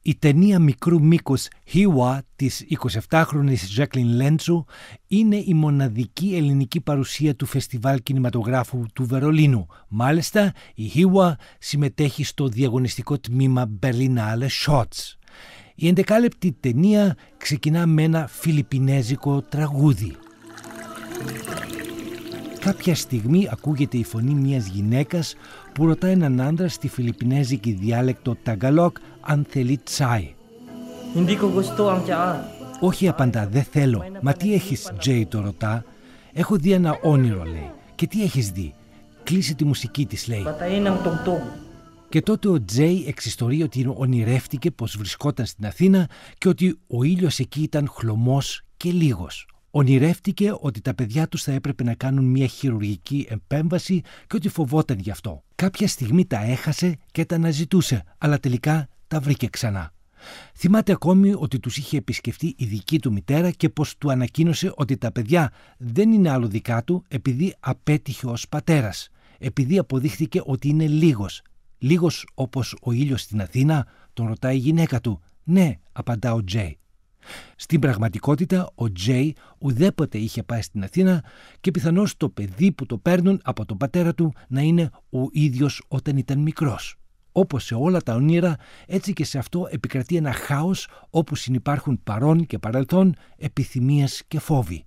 Η ταινία μικρού μήκους Hiwa της 27χρονης Jacqueline Lentzou είναι η μοναδική ελληνική παρουσία του Φεστιβάλ Κινηματογράφου του Βερολίνου. Μάλιστα, η Hiwa συμμετέχει στο διαγωνιστικό τμήμα Berlinale Shots. Η 11λεπτη ταινία ξεκινά με ένα φιλιππινέζικο τραγούδι. Κάποια στιγμή ακούγεται η φωνή μιας γυναίκας που ρωτά έναν άντρα στη φιλιππινέζικη διάλεκτο Tagalog αν θέλει τσάι. Όχι, απαντά, δεν θέλω. Μα τι έχεις, Τζέι, το ρωτά. Έχω δει ένα όνειρο, λέει. Και τι έχεις δει? Κλείσε τη μουσική της, λέει. Και τότε ο Τζέι εξιστορεί ότι ονειρεύτηκε πως βρισκόταν στην Αθήνα και ότι ο ήλιος εκεί ήταν χλωμός και λίγος. Ονειρεύτηκε ότι τα παιδιά τους θα έπρεπε να κάνουν μια χειρουργική επέμβαση και ότι φοβόταν γι' αυτό. Κάποια στιγμή τα έχασε και τα αναζητούσε, αλλά τελικά τα βρήκε ξανά. Θυμάται ακόμη ότι τους είχε επισκεφτεί η δική του μητέρα και πως του ανακοίνωσε ότι τα παιδιά δεν είναι άλλο δικά του επειδή απέτυχε ως πατέρας, επειδή αποδείχθηκε ότι είναι λίγος. Λίγος όπως ο ήλιος στην Αθήνα, τον ρωτάει η γυναίκα του. Ναι, απαντά ο Τζέι. Στην πραγματικότητα, ο Τζέι ουδέποτε είχε πάει στην Αθήνα και πιθανώς το παιδί που το παίρνουν από τον πατέρα του να είναι ο ίδιος όταν ήταν μικρός. Όπως σε όλα τα όνειρα, έτσι και σε αυτό επικρατεί ένα χάος όπου συνυπάρχουν παρόν και παρελθόν, επιθυμίες και φόβοι.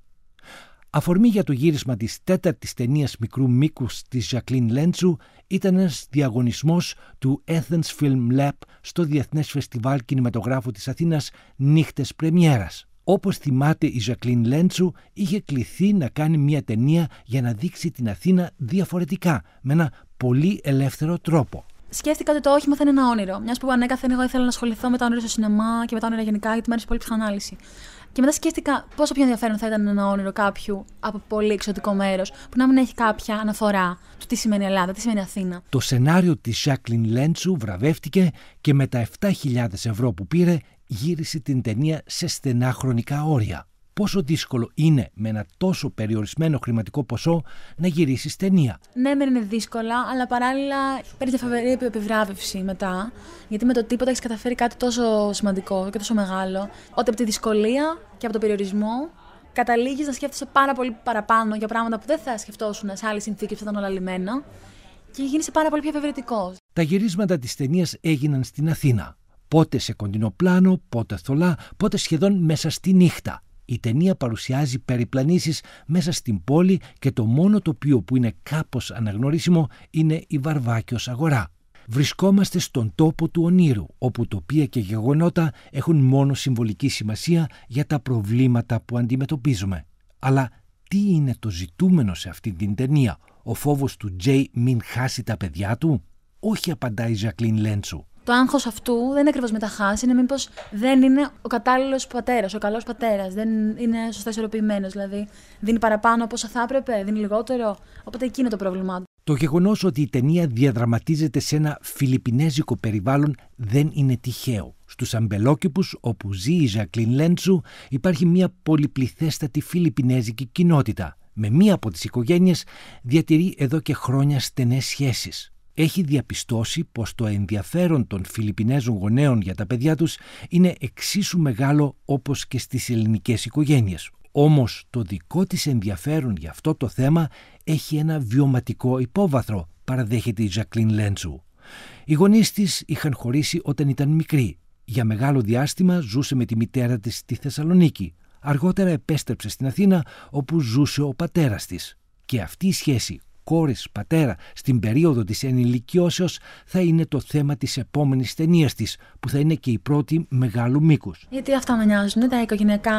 Αφορμή για το γύρισμα της τέταρτης ταινίας μικρού μήκους της Jacqueline Lentzou ήταν ένας διαγωνισμός του Athens Film Lab στο Διεθνές Φεστιβάλ Κινηματογράφου της Αθήνας νύχτες πρεμιέρας. Όπως θυμάται, η Jacqueline Lentzou είχε κληθεί να κάνει μια ταινία για να δείξει την Αθήνα διαφορετικά, με ένα πολύ ελεύθερο τρόπο. Σκέφτηκα ότι το όχημα θα είναι ένα όνειρο. Μιας που ανέκαθεν εγώ ήθελα να ασχοληθώ με τα όνειρα στο σινεμά και με τα όνειρα γενικά, γιατί μου άρεσε πολύ η ψυχανάλυση. Και μετά σκέφτηκα πόσο πιο ενδιαφέρον θα ήταν ένα όνειρο κάποιου από πολύ εξωτικό μέρος, που να μην έχει κάποια αναφορά του τι σημαίνει Ελλάδα, τι σημαίνει Αθήνα. Το σενάριο της Jacqueline Lentzou βραβεύτηκε και με τα 7.000 ευρώ που πήρε γύρισε την ταινία σε στενά χρονικά όρια. Πόσο δύσκολο είναι με ένα τόσο περιορισμένο χρηματικό ποσό να γυρίσεις ταινία? Ναι, μεν είναι δύσκολα, αλλά παράλληλα παίρνει φοβερή επιβράβευση μετά. Γιατί με το τίποτα έχεις καταφέρει κάτι τόσο σημαντικό και τόσο μεγάλο, ότι από τη δυσκολία και από τον περιορισμό καταλήγεις να σκέφτεσαι πάρα πολύ παραπάνω για πράγματα που δεν θα σκεφτόσουν σε άλλες συνθήκες που θα ήταν όλα λιμένα και γίνεσαι πάρα πολύ πιο εφευρετικός. Τα γυρίσματα της ταινίας έγιναν στην Αθήνα. Πότε σε κοντινό πλάνο, πότε θολά, πότε σχεδόν μέσα στη νύχτα. Η ταινία παρουσιάζει περιπλανήσεις μέσα στην πόλη και το μόνο τοπίο που είναι κάπως αναγνωρίσιμο είναι η Βαρβάκιος αγορά. Βρισκόμαστε στον τόπο του ονείρου, όπου τοπία και γεγονότα έχουν μόνο συμβολική σημασία για τα προβλήματα που αντιμετωπίζουμε. Αλλά τι είναι το ζητούμενο σε αυτή την ταινία? Ο φόβος του Τζέι μην χάσει τα παιδιά του? Όχι, απαντάει η Jacqueline Lentzou. Το άγχος αυτού δεν είναι ακριβώς με τα χάσει, είναι μήπως δεν είναι ο κατάλληλος πατέρας, ο καλός πατέρας, δεν είναι σωστά ισορροπημένος, δηλαδή δίνει παραπάνω από όσο θα έπρεπε, δίνει λιγότερο, οπότε εκεί είναι το πρόβλημά του. Το γεγονός ότι η ταινία διαδραματίζεται σε ένα φιλιππινέζικο περιβάλλον δεν είναι τυχαίο. Στους αμπελόκηπους όπου ζει η Jacqueline Lentzou υπάρχει μια πολυπληθέστατη φιλιππινέζικη κοινότητα. Με μία από τις οικογένειες διατηρεί εδώ και χρόνια στενές σχέσεις. Έχει διαπιστώσει πως το ενδιαφέρον των Φιλιππινέζων γονέων για τα παιδιά τους είναι εξίσου μεγάλο όπως και στις ελληνικές οικογένειες. Όμως το δικό της ενδιαφέρον για αυτό το θέμα έχει ένα βιωματικό υπόβαθρο, παραδέχεται η Jacqueline Lentzou. Οι γονείς της είχαν χωρίσει όταν ήταν μικρή. Για μεγάλο διάστημα ζούσε με τη μητέρα της στη Θεσσαλονίκη. Αργότερα επέστρεψε στην Αθήνα όπου ζούσε ο πατέρας της. Και αυτή η σχέση κόρης πατέρα στην περίοδο της ενηλικιώσεως θα είναι το θέμα της επόμενης ταινίας της, που θα είναι και η πρώτη μεγάλου μήκους. Γιατί αυτά με νοιάζουν, τα οικογενειακά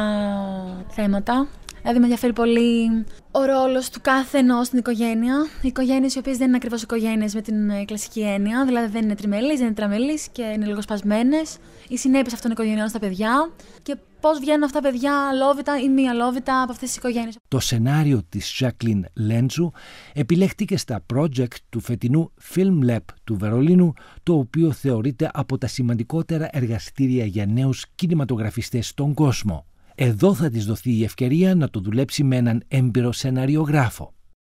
θέματα. Δηλαδή με ενδιαφέρει πολύ ο ρόλος του κάθε ενός στην οικογένεια. Οι οικογένειες οι οποίες δεν είναι ακριβώς οικογένειες με την κλασική έννοια, δηλαδή δεν είναι τριμελείς, δεν είναι τραμελείς και είναι λίγο σπασμένες. Οι συνέπειες αυτών των οικογενειών στα παιδιά και πώς βγαίνουν αυτά τα παιδιά αλόβητα ή μη αλόβητα από αυτές τις οικογένειες. Το σενάριο της Jacqueline Lentzou επιλέχθηκε στα project του φετινού Film Lab του Βερολίνου, το οποίο θεωρείται από τα σημαντικότερα εργαστήρια για νέους κινηματογραφιστές στον κόσμο. Εδώ θα της δοθεί η ευκαιρία να το δουλέψει με έναν έμπειρο σεναριογράφο.